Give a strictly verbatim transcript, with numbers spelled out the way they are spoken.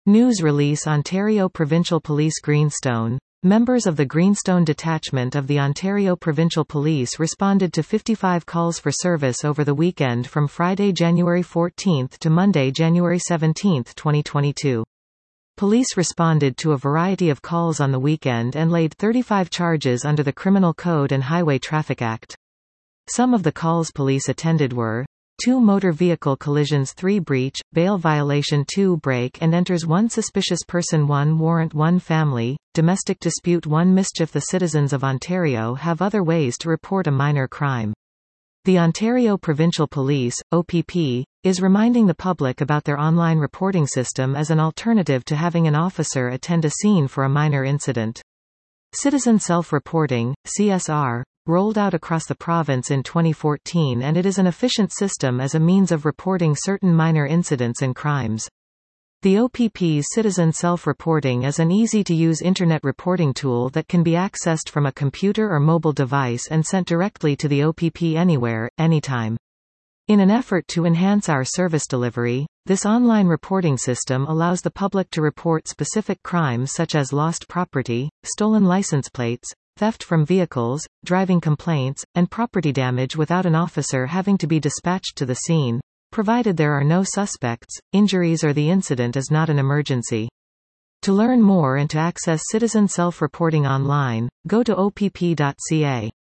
News release Ontario Provincial Police Greenstone. Members of the Greenstone Detachment of the Ontario Provincial Police responded to fifty-five calls for service over the weekend from Friday, January fourteenth to Monday, January seventeenth, twenty twenty-two. Police responded to a variety of calls on the weekend and laid thirty-five charges under the Criminal Code and Highway Traffic Act. Some of the calls police attended were two motor vehicle collisions, three breach, bail violation, two break and enters, one suspicious person, one warrant, one family, domestic dispute, one mischief. The citizens of Ontario have other ways to report a minor crime. The Ontario Provincial Police, O P P, is reminding the public about their online reporting system as an alternative to having an officer attend a scene for a minor incident. Citizen Self-Reporting, C S R, rolled out across the province in twenty fourteen, and it is an efficient system as a means of reporting certain minor incidents and crimes. The O P P's Citizen Self-Reporting is an easy-to-use internet reporting tool that can be accessed from a computer or mobile device and sent directly to the O P P anywhere, anytime. In an effort to enhance our service delivery, this online reporting system allows the public to report specific crimes such as lost property, stolen license plates, theft from vehicles, driving complaints, and property damage without an officer having to be dispatched to the scene, provided there are no suspects, injuries or the incident is not an emergency. To learn more and to access Citizen Self-Reporting online, go to O P P dot C A.